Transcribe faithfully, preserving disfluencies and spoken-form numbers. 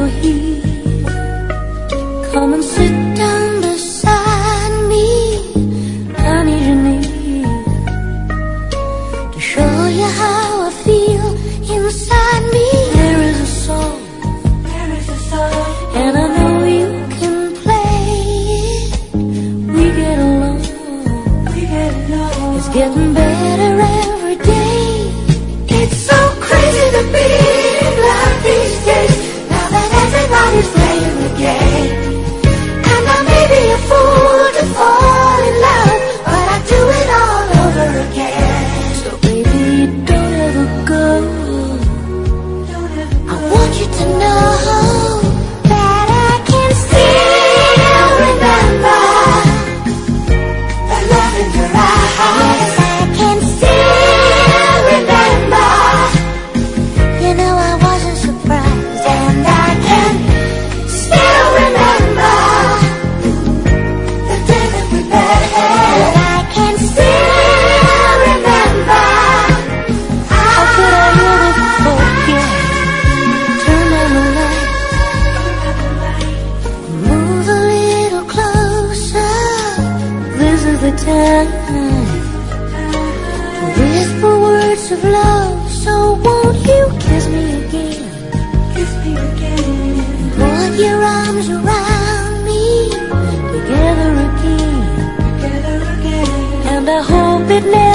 you're here. Come and sit down beside me. I need you near to show you how I feel inside me. There is a song, there is a song, and I know you can play it. We get along, we get along. It's getting better every day. It's so crazy to be like these days, now that everybody's playing the game. And I may be a fool to fall in love, but I do it all over again. So baby, don't ever go. I want you to know that I can still remember the love in your eyes. Yes, I can still remember. You know I wasn't surprised, and I can still remember the day that we met. And I can still remember. How could I ever forget? Turn on the light, move a little closer. This is the time to whisper words of love. So won't you kiss me again? Kiss me again. Put your arms around me. Together again. Together again. And I hope it never